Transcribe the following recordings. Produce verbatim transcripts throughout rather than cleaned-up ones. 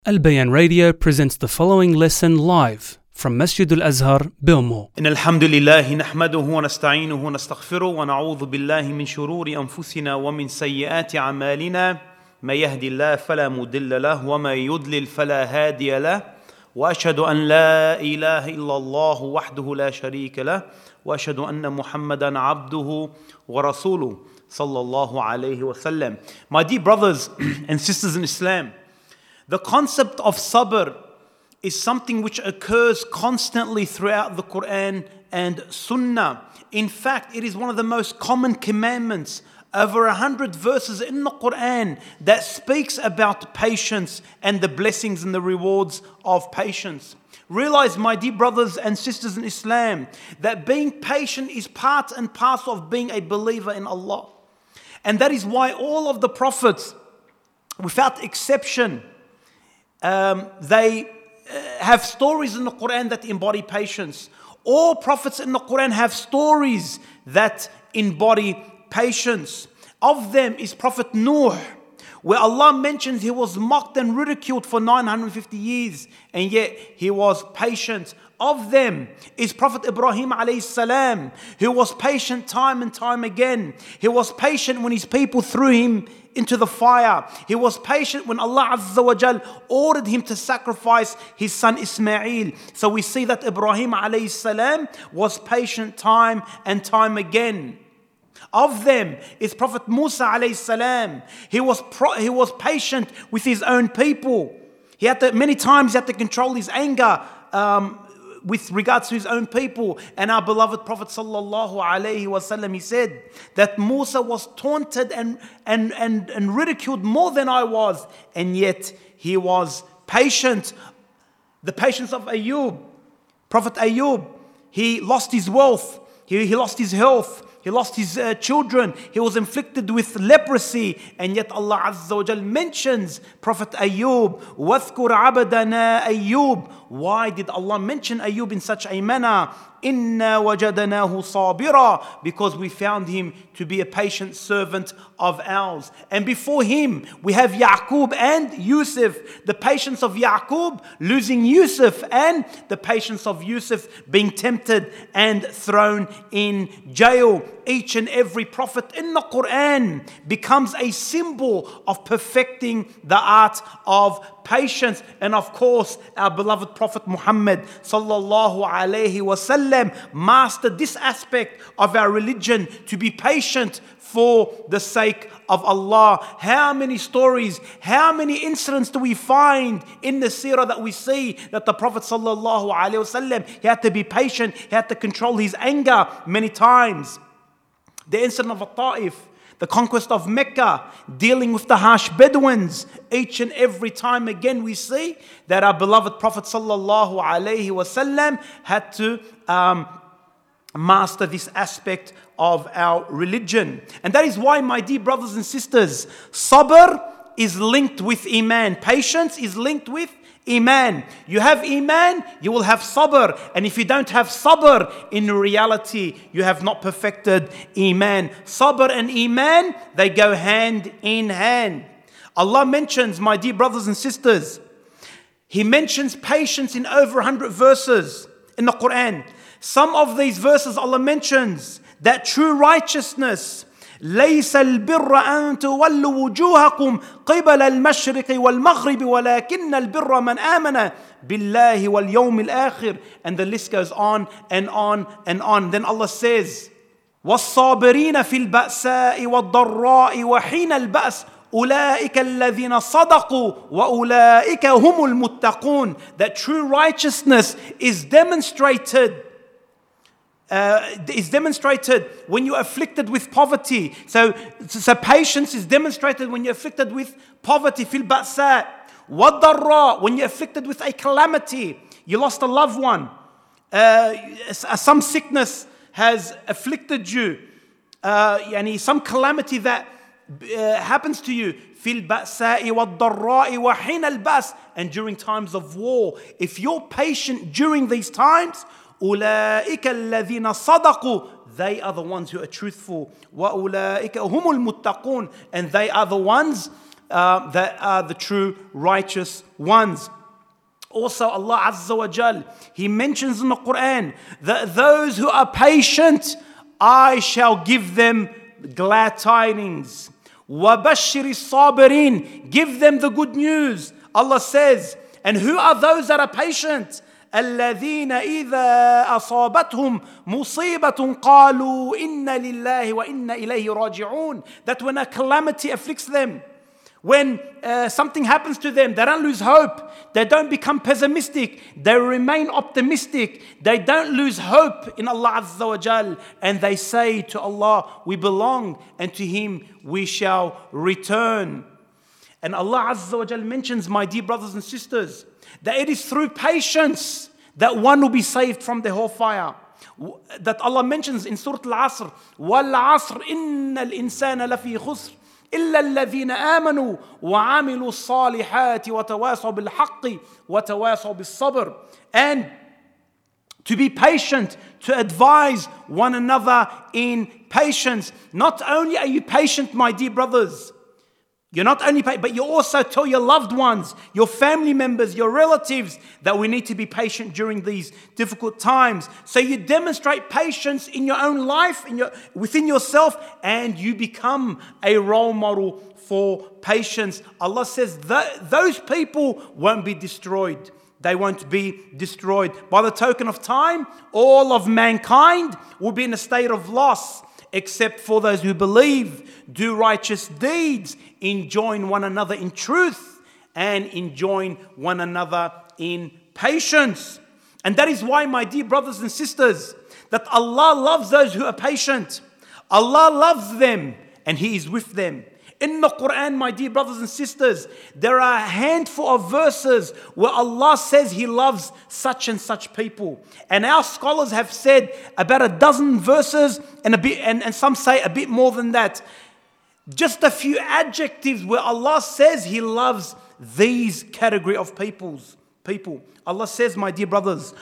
Al Bayan Radio presents the following lesson live from Masjid Al-Azhar, Bilmo. إن الحمد لله نحمده ونستعينه ونستغفره ونعوذ بالله من شرور أنفسنا ومن سيئات أعمالنا ما يهدي الله فلا مضل له وما يضلل فلا هادي له وأشهد أن لا إله إلا الله وحده لا شريك له وأشهد أن محمدا عبده ورسوله صلى الله عليه وسلم. My dear brothers and sisters in Islam, the concept of sabr is something which occurs constantly throughout the Quran and Sunnah. In fact, it is one of the most common commandments, over a hundred verses in the Quran that speaks about patience and the blessings and the rewards of patience. Realize, my dear brothers and sisters in Islam, that being patient is part and parcel of being a believer in Allah. And that is why all of the prophets, without exception, um, they have stories in the Quran that embody patience. All prophets in the Quran have stories that embody patience. Of them is Prophet Nuh, where Allah mentions he was mocked and ridiculed for nine hundred fifty years, and yet he was patient. Of them is Prophet Ibrahim alayhi salam, who was patient time and time again. He was patient when his people threw him into the fire. He was patient when Allah Azza wa Jal ordered him to sacrifice his son Ismail. So we see that Ibrahim alayhi salam was patient time and time again. Of them is Prophet Musa alayhi salam. He was pro- he was patient with his own people. He had to, many times he had to control his anger um, with regards to his own people. And our beloved Prophet sallallahu alaihi wasallam, he said that Musa was taunted and, and, and, and ridiculed more than I was, and yet he was patient. The patience of Ayub, Prophet Ayub, he lost his wealth, he, he lost his health, he lost his uh, children, he was inflicted with leprosy, and yet Allah Azza wa Jal mentions Prophet Ayub. وَاذْكُرْ عَبَدَنَا Ayub. Why did Allah mention Ayub in such a manner? إِنَّا وَجَدَنَاهُ صَابِرًا. Because we found him to be a patient servant of ours. And before him, we have Yaqub and Yusuf. The patience of Yaqub losing Yusuf, and the patience of Yusuf being tempted and thrown in jail. Each and every prophet in the Quran becomes a symbol of perfecting the art of patience. And of course, our beloved Prophet Muhammad sallallahu alaihi wasallam mastered this aspect of our religion, to be patient for the sake of Allah. How many stories, how many incidents do we find in the seerah that we see that the Prophet sallallahu alaihi wasallam, he had to be patient, he had to control his anger many times. The incident of At-Ta'if, the conquest of Mecca, dealing with the harsh Bedouins. Each and every time again we see that our beloved Prophet sallallahu alaihi wasallam had to um, master this aspect of our religion. And that is why, my dear brothers and sisters, sabr is linked with iman. Patience is linked with Iman. You have Iman, you will have sabr. And if you don't have sabr, in reality, you have not perfected Iman. Sabr and Iman, they go hand in hand. Allah mentions, my dear brothers and sisters, He mentions patience in over one hundred verses in the Quran. Some of these verses Allah mentions that true righteousness, ليس البر أن تولوا وجوهكم قبل المشرق والمغرب ولكن البر من آمن بالله واليوم الآخر. And the list goes on and on and on. Then Allah says, والصابرين في البأساء والضراء وحين البأس أولئك الذين صدقوا وأولئك هم المتقون. That true righteousness is demonstrated Uh, is demonstrated when you're afflicted with poverty. So, so patience is demonstrated when you're afflicted with poverty. Fil ba'sa. Wadarra, when you're afflicted with a calamity. You lost a loved one. Uh, some sickness has afflicted you. Uh, yani some calamity that uh, happens to you. Fil ba'sa'i wad-darra'i wa hina al-ba's. And during times of war, if you're patient during these times, أولئك الذين صدقوا, they are the ones who are truthful. وأولئك هم المتقون, and they are the ones uh, that are the true righteous ones. Also, Allah Azza wa Jal, He mentions in the Quran that those who are patient, I shall give them glad tidings. وَبَشِّرِ الصَّابِرِينَ, give them the good news. Allah says, and who are those that are patient? الَّذِينَ إِذَا أَصَابَتْهُمْ مُصِيبَةٌ قَالُوا إِنَّ لِلَّهِ وَإِنَّ إِلَيْهِ رَاجِعُونَ. That when a calamity afflicts them, when uh, something happens to them, they don't lose hope. They don't become pessimistic. They remain optimistic. They don't lose hope in Allah Azza wa Jal. And they say to Allah, we belong, and to Him we shall return. And Allah Azza wa Jal mentions, my dear brothers and sisters, that it is through patience that one will be saved from the hellfire. That Allah mentions in Surah Al-Asr, وَالْعَصْرِ إِنَّ الْإِنسَانَ لَفِي خُسْرٍ إِلَّا الَّذِينَ آمَنُوا وَعَمِلُوا الصَّالِحَاتِ وَتَوَاصَوْا بِالْحَقِّ وَتَوَاصَوْا بِالصَّبْرِ. And to be patient, to advise one another in patience. Not only are you patient, my dear brothers, you're not only patient, but you also tell your loved ones, your family members, your relatives, that we need to be patient during these difficult times. So you demonstrate patience in your own life, in your, within yourself, and you become a role model for patience. Allah says that those people won't be destroyed. They won't be destroyed. By the token of time, all of mankind will be in a state of loss, except for those who believe, do righteous deeds, enjoin one another in truth, and enjoin one another in patience. And that is why, my dear brothers and sisters, that Allah loves those who are patient. Allah loves them, and He is with them. In the Quran, my dear brothers and sisters, there are a handful of verses where Allah says He loves such and such people. And our scholars have said about a dozen verses, and a bit, and, and some say a bit more than that. Just a few adjectives where Allah says He loves these category of peoples. People. Allah says, my dear brothers,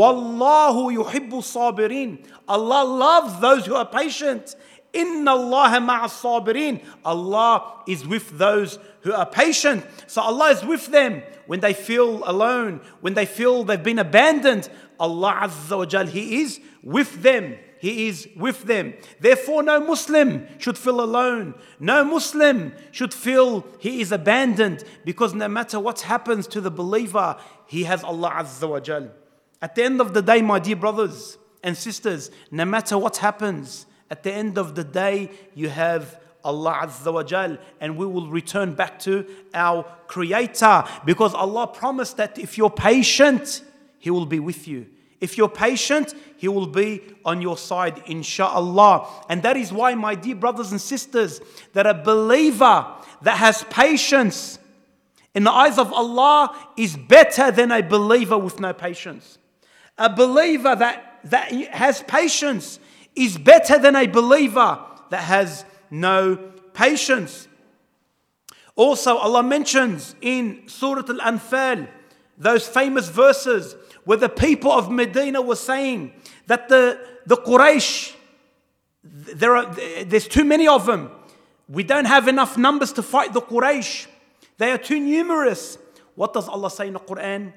Wallahu yuhibbu sabirin. Allah loves those who are patient. Inna Allah ma'a sabirin. Allah is with those who are patient. So Allah is with them when they feel alone, when they feel they've been abandoned. Allah Azza wa Jal, He is with them. He is with them. Therefore, no Muslim should feel alone. No Muslim should feel he is abandoned, because no matter what happens to the believer, he has Allah Azza wa Jal. At the end of the day, my dear brothers and sisters, no matter what happens, at the end of the day, you have Allah Azza wa Jal, and we will return back to our Creator, because Allah promised that if you're patient, He will be with you. If you're patient, He will be on your side, inshaAllah. And that is why, my dear brothers and sisters, that a believer that has patience in the eyes of Allah is better than a believer with no patience. A believer that, that has patience is better than a believer that has no patience. Also, Allah mentions in Surah Al-Anfal those famous verses where the people of Medina were saying that the, the Quraysh, there are, there's too many of them. We don't have enough numbers to fight the Quraysh. They are too numerous. What does Allah say in the Quran?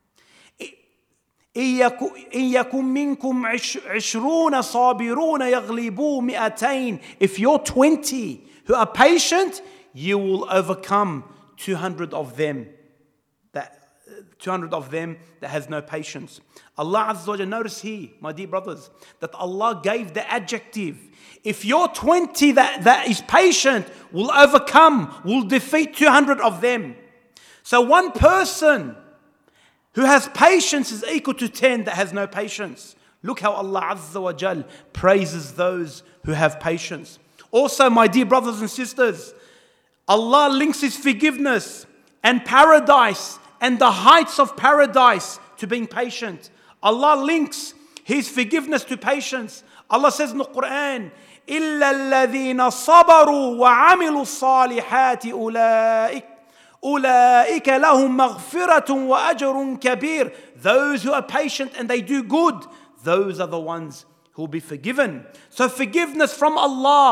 إِن يَكُن مِّنكُمْ عِشْرُونَ صَابِرُونَ يَغْلِبُوا مِئَتَيْنِ. If you're twenty who are patient, you will overcome two hundred of them. That two hundred of them that has no patience. Allah Azza wa Jalla, notice here, my dear brothers, that Allah gave the adjective. If you're twenty that, that is patient, will overcome, will defeat two hundred of them. So one person who has patience is equal to ten that has no patience. Look how Allah Azza wa Jal praises those who have patience. Also, my dear brothers and sisters, Allah links His forgiveness and paradise and the heights of paradise to being patient. Allah links His forgiveness to patience. Allah says in the Quran, إِلَّا الَّذِينَ صَبَرُوا وَعَمِلُوا الصَّالِحَاتِ أُولَٰئِكَ أُولَٰئِكَ لَهُمْ مَغْفِرَةٌ وَأَجْرٌ كَبِيرٌ. Those who are patient and they do good, those are the ones who will be forgiven. So forgiveness from Allah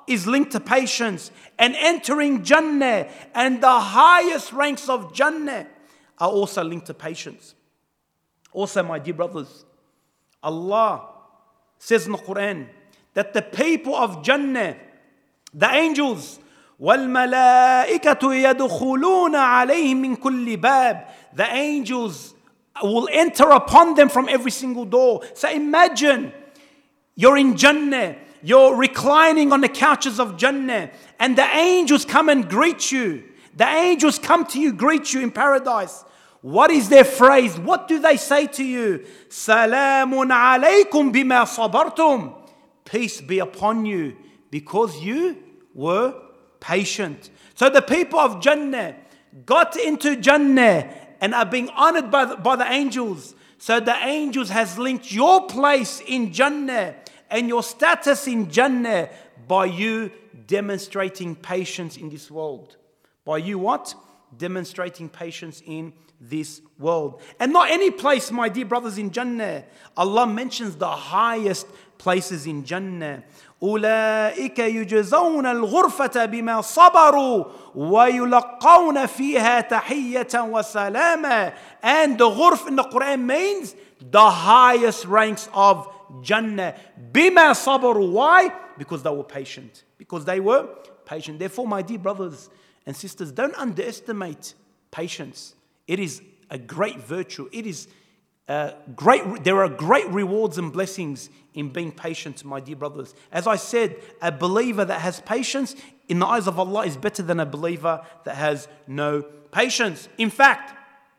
is linked to patience, and entering Jannah and the highest ranks of Jannah are also linked to patience. Also, my dear brothers, Allah says in the Quran that the people of Jannah, the angels, وَالْمَلَائِكَةُ يَدْخُلُونَ عَلَيْهِمْ مِنْ كُلِّ بَابٍ, the angels will enter upon them from every single door. So imagine you're in Jannah, you're reclining on the couches of Jannah, and the angels come and greet you. The angels come to you, greet you in paradise. What is their phrase? What do they say to you? سَلَامٌ عَلَيْكُمْ بِمَا صَبَرْتُمْ, peace be upon you because you were patient. So the people of Jannah got into Jannah and are being honored by the, by the angels. So the angels has linked your place in Jannah and your status in Jannah by you demonstrating patience in this world. By you what? Demonstrating patience in this world. And not any place, my dear brothers, in Jannah. Allah mentions the highest places in Jannah. أولئك يجزون الغرفة بما صبروا ويلقون فيها تحية وسلاما. And the ghurf in the Quran means the highest ranks of Jannah. بما صبروا. Why? Because they were patient. Because they were patient. Therefore, my dear brothers and sisters, don't underestimate patience. It is a great virtue. It is uh, great. There are great rewards and blessings in being patient, my dear brothers. As I said, a believer that has patience in the eyes of Allah is better than a believer that has no patience. In fact,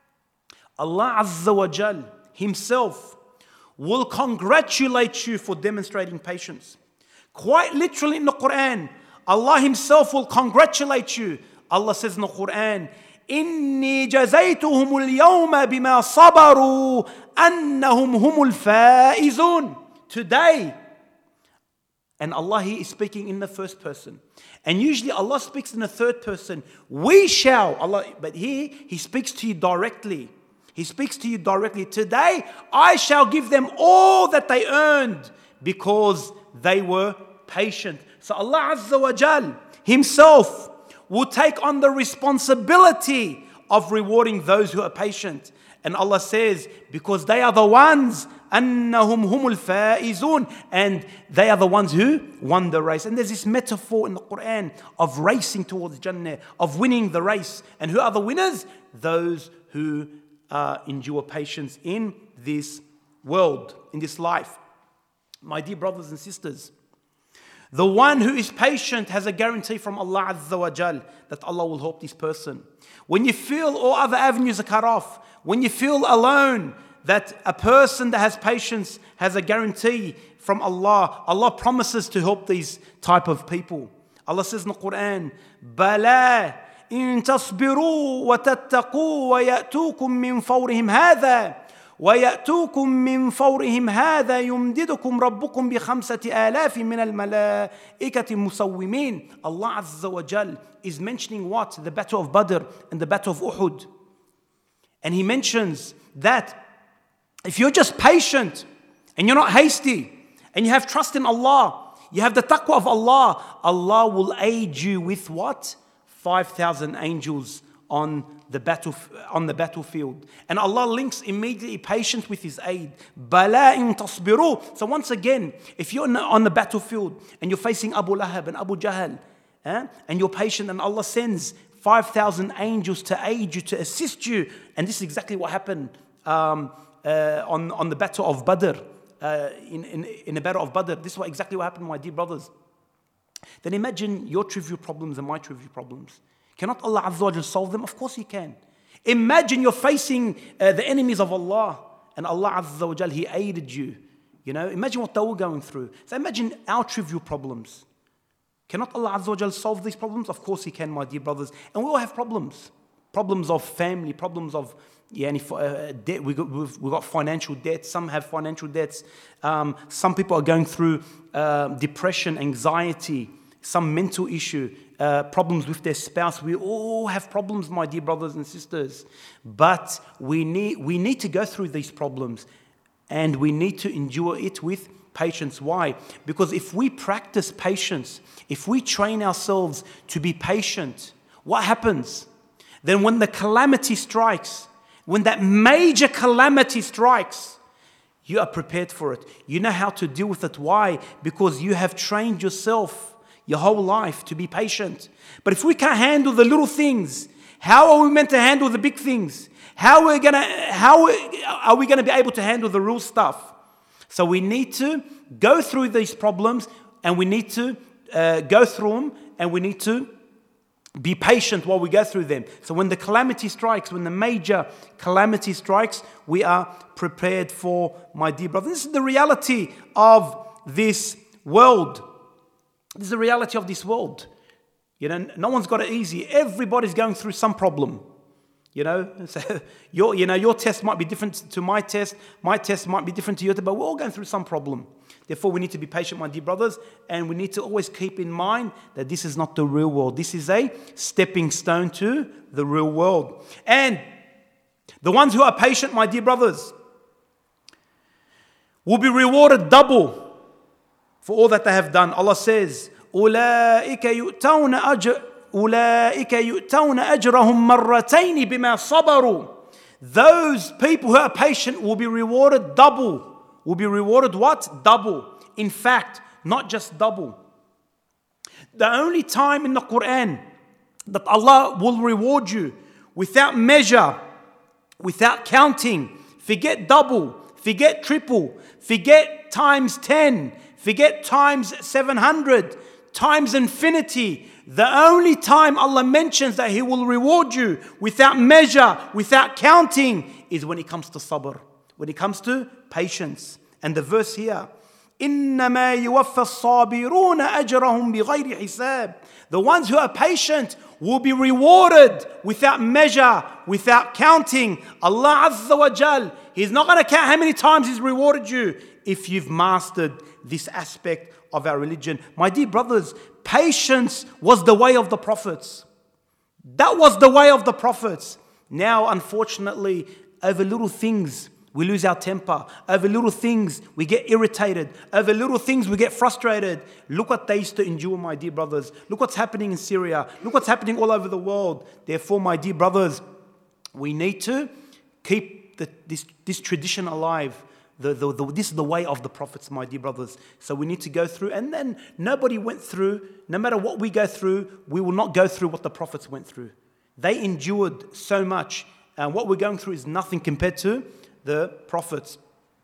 Allah Azza wa Jal Himself will congratulate you for demonstrating patience. Quite literally in the Quran, Allah Himself will congratulate you. Allah says in the Quran, إِنِّي جَزَيْتُهُمُ الْيَوْمَ بِمَا صَبَرُوا أَنَّهُمْ هُمُ الْفَائِزُونَ. Today, and Allah He is speaking in the first person. And usually Allah speaks in the third person. We shall, Allah, but He, He speaks to you directly. He speaks to you directly. Today, I shall give them all that they earned because they were patient. So Allah Azza wa Jal Himself will take on the responsibility of rewarding those who are patient. And Allah says, because they are the ones, أَنَّهُمْ هُمُ الْفَائِزُونَ, and they are the ones who won the race. And there's this metaphor in the Quran of racing towards Jannah, of winning the race. And who are the winners? Those who uh, endure patience in this world, in this life. My dear brothers and sisters, the one who is patient has a guarantee from Allah Azza wa Jal that Allah will help this person. When you feel all other avenues are cut off, when you feel alone, that a person that has patience has a guarantee from Allah. Allah promises to help these type of people. Allah says in the Quran, بَلَا إِن تَصْبِرُوا وَتَتَّقُوا وَيَأْتُوكُم مِّن فَوْرِهِمْ هَذَا وَيَأْتُوكُم مِّن فَوْرِهِمْ هَذَا يُمْدِدُكُمْ رَبُّكُمْ بِخَمْسَةِ آلَافٍ مِّنَ الْمَلَائِكَةِ مُسَوِّمِينَ. Allah Azza wa Jal is mentioning what? The battle of Badr and the battle of Uhud. And He mentions that if you're just patient and you're not hasty and you have trust in Allah, you have the taqwa of Allah, Allah will aid you with what? five thousand angels on the battle on the battlefield. And Allah links immediately patience with His aid. Bala in tasbiru. So once again, if you're on the battlefield and you're facing Abu Lahab and Abu Jahl, eh, and you're patient and Allah sends five thousand angels to aid you, to assist you, and this is exactly what happened um, uh, on, on the battle of Badr, uh, in, in, in the battle of Badr. This is what, exactly what happened, my dear brothers. Then imagine your trivial problems and my trivial problems. Cannot Allah Azza wa Jal solve them? Of course He can. Imagine you're facing uh, the enemies of Allah and Allah Azza wa Jal, He aided you. You know, imagine what they were going through. So imagine our trivial problems. Cannot Allah Azza wa Jal solve these problems? Of course He can, my dear brothers. And we all have problems. Problems of family, problems of yeah, uh, debt. We got, we've, we've got financial debts. Some have financial debts. Um, some people are going through uh, depression, anxiety, some mental issue, uh, problems with their spouse. We all have problems, my dear brothers and sisters. But we need, we need to go through these problems and we need to endure it with patience. Why? Because if we practice patience, if we train ourselves to be patient, what happens? Then when the calamity strikes, when that major calamity strikes, you are prepared for it. You know how to deal with it. Why? Because you have trained yourself your whole life to be patient. But if we can't handle the little things, how are we meant to handle the big things? How are we gonna, how are we going to be able to handle the real stuff? So we need to go through these problems, and we need to uh, go through them, and we need to be patient while we go through them. So when the calamity strikes, when the major calamity strikes, we are prepared for, my dear brother. This is the reality of this world. This is the reality of this world. You know, no one's got it easy. Everybody's going through some problem. You know, so your, you know, your test might be different to my test. My test might be different to your test, but we're all going through some problem. Therefore, we need to be patient, my dear brothers, and we need to always keep in mind that this is not the real world. This is a stepping stone to the real world. And the ones who are patient, my dear brothers, will be rewarded double for all that they have done. Allah says, أُولَٰئِكَ يُؤْتَوْنَ أَجْرَ أُولَٰئِكَ يُؤْتَوْنَ أَجْرَهُمْ مَرَّتَيْنِ بِمَا صَبَرُوا. Those people who are patient will be rewarded double. Will be rewarded what? Double. In fact, not just double. The only time in the Quran that Allah will reward you without measure, without counting, forget double, forget triple, forget times ten, forget times seven hundred, times infinity. The only time Allah mentions that He will reward you without measure, without counting, is when it comes to sabr, when it comes to patience. And the verse here, إِنَّمَا يُوَفَّى الصَّابِرُونَ أَجْرَهُمْ بِغَيْرِ حِسَابٍ. The ones who are patient will be rewarded without measure, without counting. Allah Azza wa Jal, He's not going to count how many times He's rewarded you if you've mastered this aspect of our religion. My dear brothers, patience was the way of the prophets. That was the way of the prophets. Now, unfortunately, over little things, we lose our temper. Over little things, we get irritated. Over little things, we get frustrated. Look what they used to endure, my dear brothers. Look what's happening in Syria. Look what's happening all over the world. Therefore, my dear brothers, we need to keep the, this, this tradition alive. The, the, the, this is the way of the prophets, my dear brothers. So we need to go through. And then nobody went through, no matter what we go through, we will not go through what the prophets went through. They endured so much. And what we're going through is nothing compared to the prophets.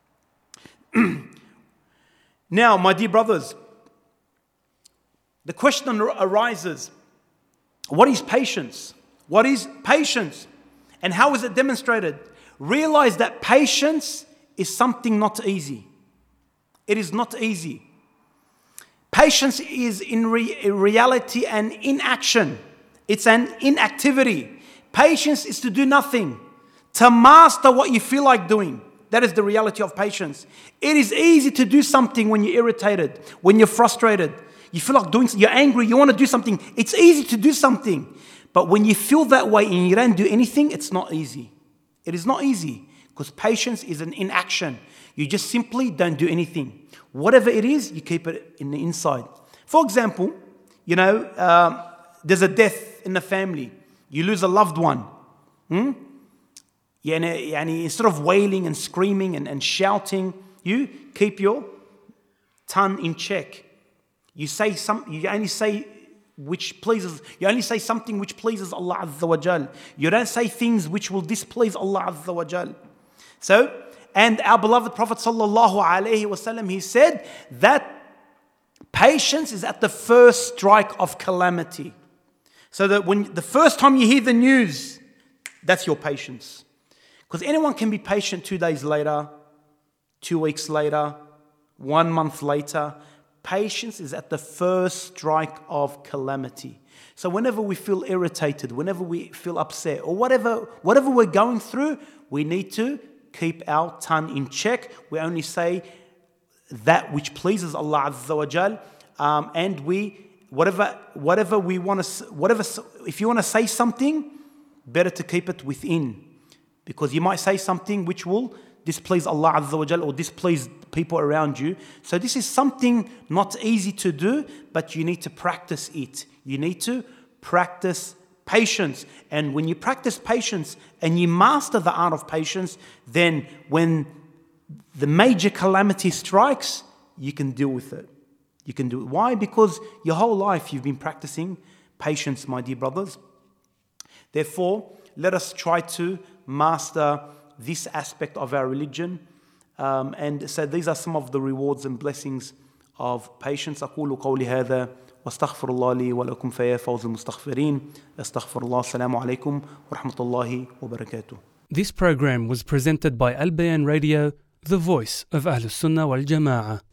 Now, my dear brothers, the question arises, what is patience? What is patience? And how is it demonstrated? Realize that patience is something not easy. It is not easy. Patience is in re- reality an inaction. It's an inactivity. Patience is to do nothing, to master what you feel like doing. That is the reality of patience. It is easy to do something when you're irritated, when you're frustrated. You feel like doing, you're angry, you want to do something. It's easy to do something. But when you feel that way and you don't do anything, it's not easy. It is not easy. Because patience is an inaction. You just simply don't do anything. Whatever it is, you keep it in the inside. For example, you know, um, there's a death in the family. You lose a loved one. Hmm? Yani, yani, instead of wailing and screaming and, and shouting, you keep your tongue in check. You say some. You only say which pleases. You only say something which pleases Allah Azza wa Jal. You don't say things which will displease Allah Azza wa Jal. So, and our beloved Prophet sallallahu alaihi wasallam, he said that patience is at the first strike of calamity. So that when the first time you hear the news, that's your patience. Because anyone can be patient two days later, two weeks later, one month later. Patience is at the first strike of calamity. So whenever we feel irritated, whenever we feel upset, or whatever, whatever we're going through, we need to keep our tongue in check. We only say that which pleases Allah Azza wa Jal, um, and we whatever whatever we want to whatever if you want to say something, better to keep it within, because you might say something which will displease Allah Azza wa Jal or displease people around you. So this is something not easy to do, but you need to practice it. You need to practice patience. And when you practice patience and you master the art of patience, then when the major calamity strikes, you can deal with it. You can do it. Why? Because your whole life you've been practicing patience, my dear brothers. Therefore, let us try to master this aspect of our religion. Um, and so these are some of the rewards and blessings of patience. أقول قولي هذا واستغفر الله لي ولكم فيا فوز المستغفرين. استغفر الله. السلام عليكم ورحمة الله وبركاته. This program was presented by Al Bayan Radio, the voice of Ahlus Sunnah wal Jama'ah.